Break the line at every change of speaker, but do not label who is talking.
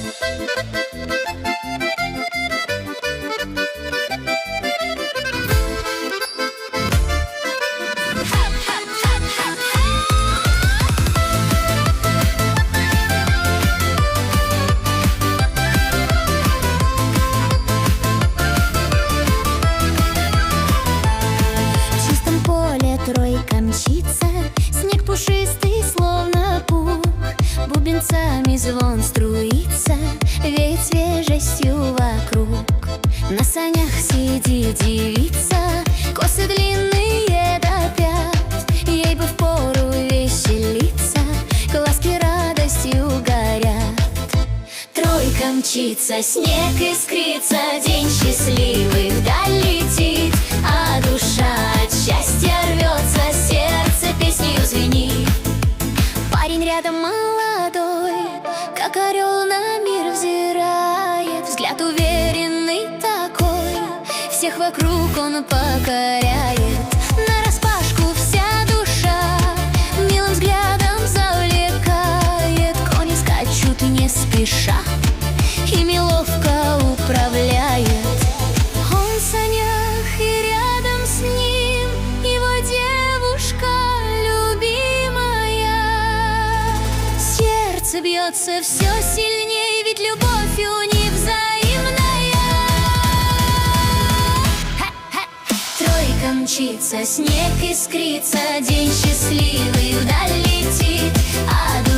Тройка мчится, снег пушистый, словно пух. Бубенцами звон струится, веет свежестью вокруг. На санях сидит девица, косы длинные до пят. Ей бы впору веселиться, глазки радостью горят. Тройка мчится, снег искрится, день счастливый вдаль летит, а душа от счастья рвется, сердце песнею звенит. Парень рядом молодой, как орел на мир взирает, взгляд уверенный такой, всех вокруг он покоряет. Нараспашку вся душа милым взглядом завлекает, кони скачут не спеша, ими ловко управляет. Он в санях, и рядом с ним его девушка любимая. Сердце бьется все сильнее, ведь любовь у них взаимная. Тройка мчится, снег искрится, день счастливый вдаль летит, а